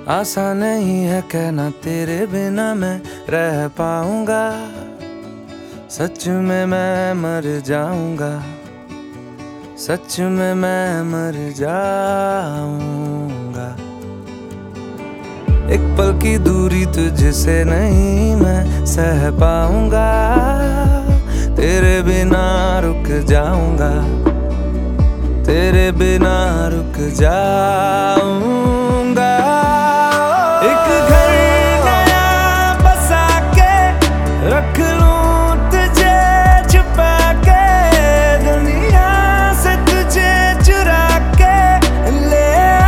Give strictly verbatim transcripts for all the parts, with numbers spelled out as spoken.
आसान नहीं है कहना तेरे बिना मैं रह पाऊंगा। सच में मैं मर जाऊंगा, सच में मैं मर जाऊंगा। एक पल की दूरी तुझसे नहीं मैं सह पाऊंगा। तेरे बिना रुक जाऊंगा, तेरे बिना रुक जाऊंगा। एक घर नया बसा के रख लूं तुझे छुपा के, दुनिया से तुझे चुरा के ले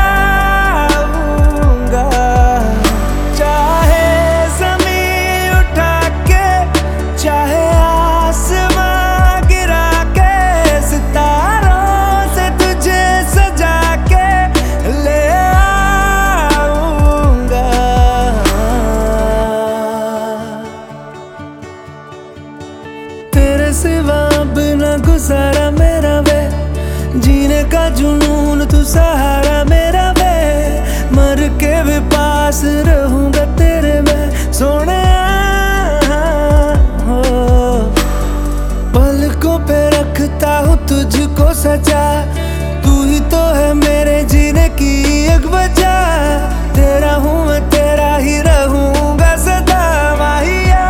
आऊंगा। चाहे ज़मीन उठा के, चाहे आसमां गिरा के, सितारों से तुझे सजा के ले आऊंगा। तेरे सिवा बिना गुजारा मेरा वे, जीने का जुनून तू सहारा मेरा वे। मर के भी पास रहूंगा तेरे मैं सोने हो। पलकों पे रखता हूँ तुझको सजा, तू ही तो है मेरे जीने की एक वजह। तेरा हूँ मैं, तेरा ही रहूंगा सदा माहिया।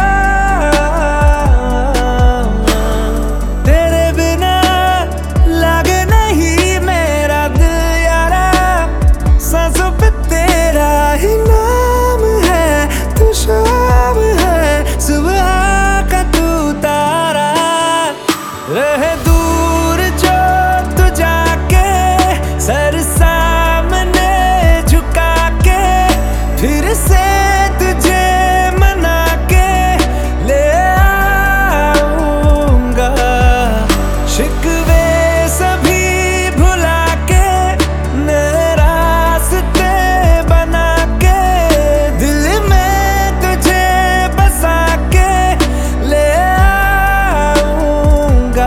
तेरे बिना लागे नहीं मेरा दिल यारा, सांसों पे तेरा ही नाम है। तू शाम है, सुबह का तू तारा। रहे दूर जो तू जाके, सर सामने झुका के, फिर से तुझे मना के ले आऊंगा। शिकवे सभी भुला के, नए रास्ते बना के, दिल में तुझे बसा के ले आऊंगा।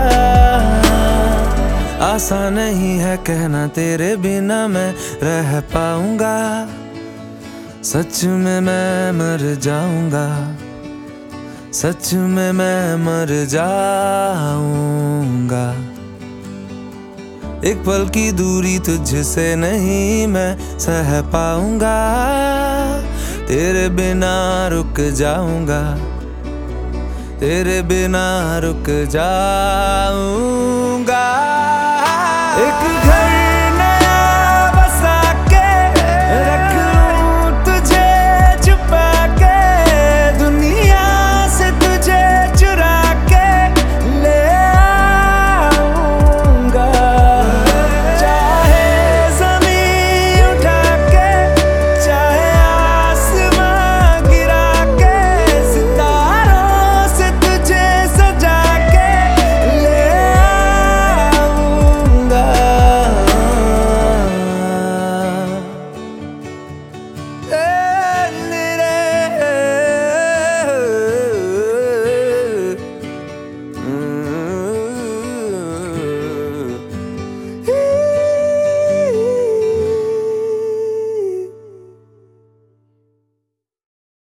आसान नहीं है कहना तेरे बिना मैं रह पाऊंगा। सच में मैं मर जाऊंगा, सच में मैं मर जाऊंगा। एक पल की दूरी तुझसे नहीं मैं सह पाऊंगा। तेरे बिना रुक जाऊंगा, तेरे बिना रुक जाऊंगा। एक घर